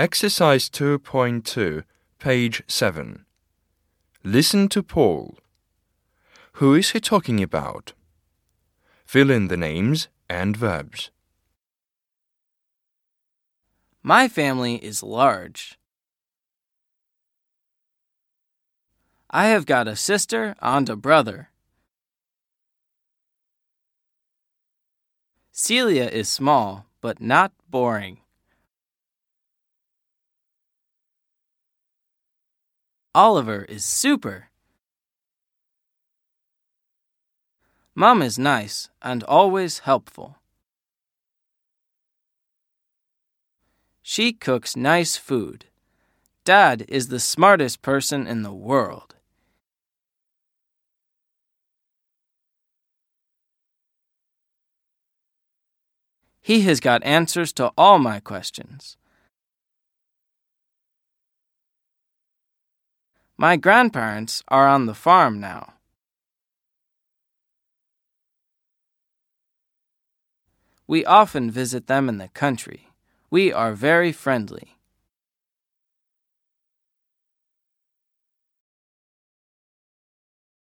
Exercise 2.2, page 7. Listen to Paul. Who is he talking about? Fill in the names and verbs. My family is large. I have got a sister and a brother. Celia is small, but not boring. Oliver is super. Mom is nice and always helpful. She cooks nice food. Dad is the smartest person in the world. He has got answers to all my questions. My grandparents are on the farm now. We often visit them in the country. We are very friendly.